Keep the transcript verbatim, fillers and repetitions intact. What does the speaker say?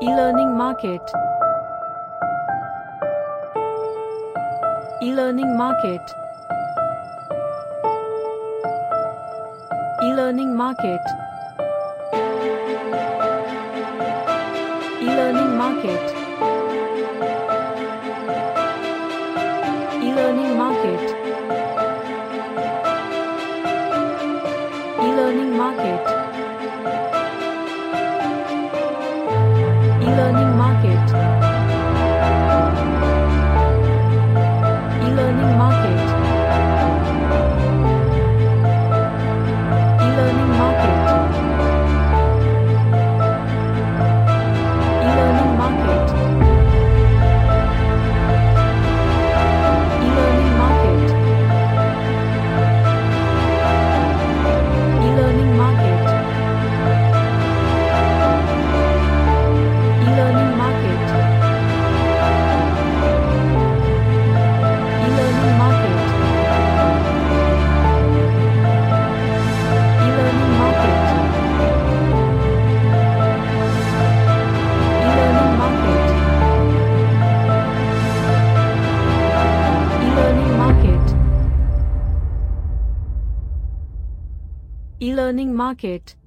E-learning market. E-learning market. E-learning market. E-learning market. E-learning market. E-learning market. E-learning market. E-learning market. E-learning market. E-learning market. E-learning market. E-learning market. E-learning market. E-learning market. E-learning market. E-learning market. E-learning market. E-learning market.